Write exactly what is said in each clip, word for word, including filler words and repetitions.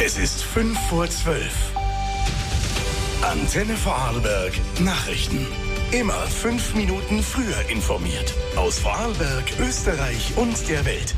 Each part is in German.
Es ist fünf vor zwölf. Antenne Vorarlberg Nachrichten. Immer fünf Minuten früher informiert. Aus Vorarlberg, Österreich und der Welt.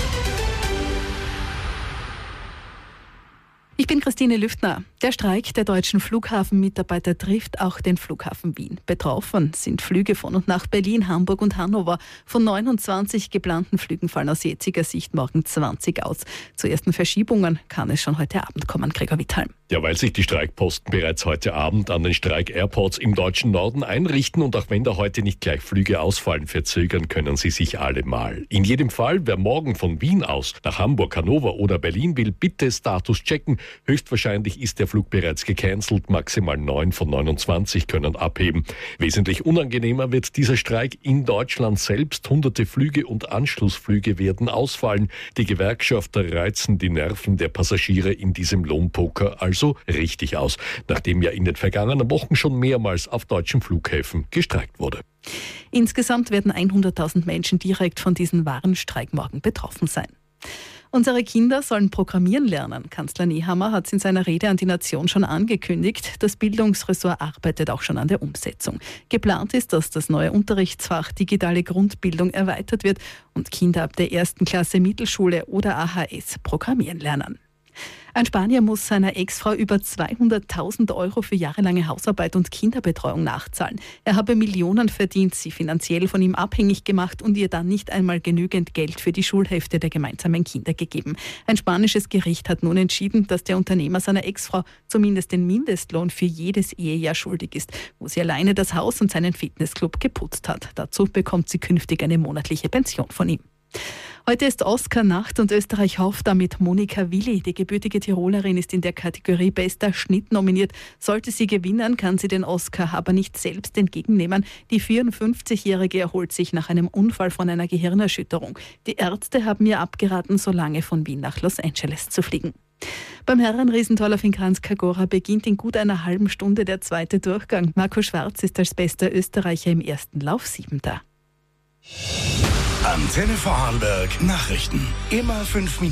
Ich bin Christine Lüftner. Der Streik der deutschen Flughafenmitarbeiter trifft auch den Flughafen Wien. Betroffen sind Flüge von und nach Berlin, Hamburg und Hannover. Von neunundzwanzig geplanten Flügen fallen aus jetziger Sicht morgen zwanzig aus. Zu ersten Verschiebungen kann es schon heute Abend kommen, Gregor Wittheim. Ja, weil sich die Streikposten bereits heute Abend an den Streik-Airports im deutschen Norden einrichten und auch wenn da heute nicht gleich Flüge ausfallen, verzögern können sie sich alle mal. In jedem Fall, wer morgen von Wien aus nach Hamburg, Hannover oder Berlin will, bitte Status checken. Höchstwahrscheinlich ist der Flug bereits gecancelt. Maximal neun von neunundzwanzig können abheben. Wesentlich unangenehmer wird dieser Streik in Deutschland selbst. Hunderte Flüge und Anschlussflüge werden ausfallen. Die Gewerkschafter reizen die Nerven der Passagiere in diesem Lohnpoker also richtig aus, nachdem ja in den vergangenen Wochen schon mehrmals auf deutschen Flughäfen gestreikt wurde. Insgesamt werden hunderttausend Menschen direkt von diesem Warenstreik morgen betroffen sein. Unsere Kinder sollen programmieren lernen. Kanzler Nehammer hat es in seiner Rede an die Nation schon angekündigt. Das Bildungsressort arbeitet auch schon an der Umsetzung. Geplant ist, dass das neue Unterrichtsfach digitale Grundbildung erweitert wird und Kinder ab der ersten Klasse Mittelschule oder A H S programmieren lernen. Ein Spanier muss seiner Ex-Frau über zweihunderttausend Euro für jahrelange Hausarbeit und Kinderbetreuung nachzahlen. Er habe Millionen verdient, sie finanziell von ihm abhängig gemacht und ihr dann nicht einmal genügend Geld für die Schulhälfte der gemeinsamen Kinder gegeben. Ein spanisches Gericht hat nun entschieden, dass der Unternehmer seiner Ex-Frau zumindest den Mindestlohn für jedes Ehejahr schuldig ist, wo sie alleine das Haus und seinen Fitnessclub geputzt hat. Dazu bekommt sie künftig eine monatliche Pension von ihm. Heute ist Oscar-Nacht und Österreich hofft damit Monika Willi. Die gebürtige Tirolerin ist in der Kategorie Bester Schnitt nominiert. Sollte sie gewinnen, kann sie den Oscar aber nicht selbst entgegennehmen. Die vierundfünfzigjährige erholt sich nach einem Unfall von einer Gehirnerschütterung. Die Ärzte haben ihr abgeraten, so lange von Wien nach Los Angeles zu fliegen. Beim Herrenriesentorlauf in Kranjska Gora beginnt in gut einer halben Stunde der zweite Durchgang. Marco Schwarz ist als bester Österreicher im ersten Lauf Siebenter. Antenne Vorarlberg Nachrichten. Immer fünf Minuten.